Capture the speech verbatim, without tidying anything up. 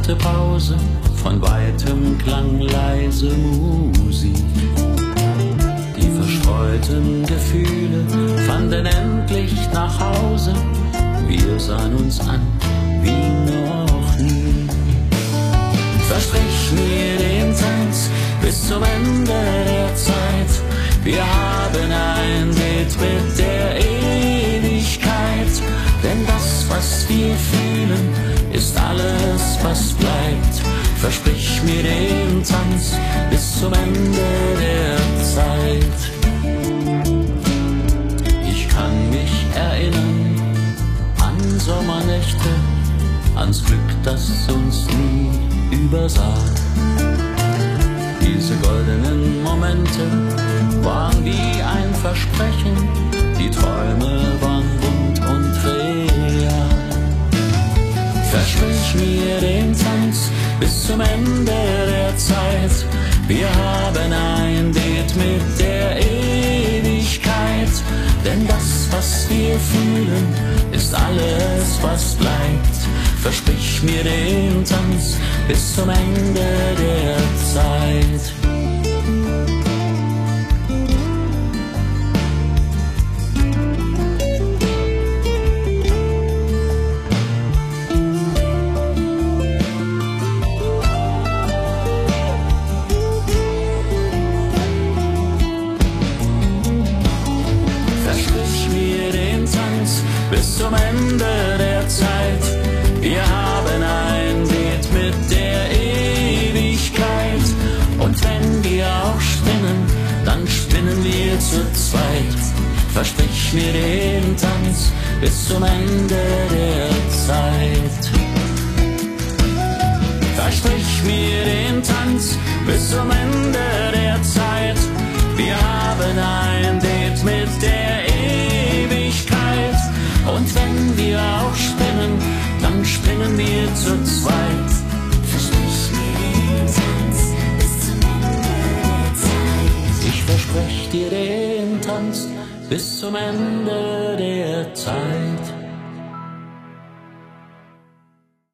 machte Pause, von weitem klang leise Musik. Die verstreuten Gefühle fanden endlich nach Hause, wir sahen uns an wie noch nie. Versprich mir den Tanz bis zum Ende der Zeit, wir haben ein Bild mit der Ewigkeit, denn das, was wir fühlen, ist alles, was bleibt. Versprich mir den Tanz bis zum Ende der Zeit. Ich kann mich erinnern an Sommernächte, ans Glück, das uns nie übersah. Diese goldenen Momente waren wie ein Versprechen, die Träume waren bunt und real. Versprich mir den Tanz bis zum Ende der Zeit, wir haben ein Bild mit der Ewigkeit, denn das, was wir fühlen, ist alles, was bleibt. Versprich mir den Tanz bis zum Ende der Zeit. Versprich mir den Tanz bis zum Ende der Zeit, wir haben ein Bild mit der Ewigkeit. Und wenn wir auch spinnen, dann spinnen wir zu zweit. Versprich mir den Tanz bis zum Ende der Zeit. Versprich mir den Tanz bis zum Ende der Zeit, wir haben ein Bild mit der Ewigkeit. Und wenn wir auch spinnen, dann spinnen wir zu zweit. Versprich mir den Tanz bis zum Ende der Zeit. Ich versprech dir den Tanz bis zum Ende der Zeit.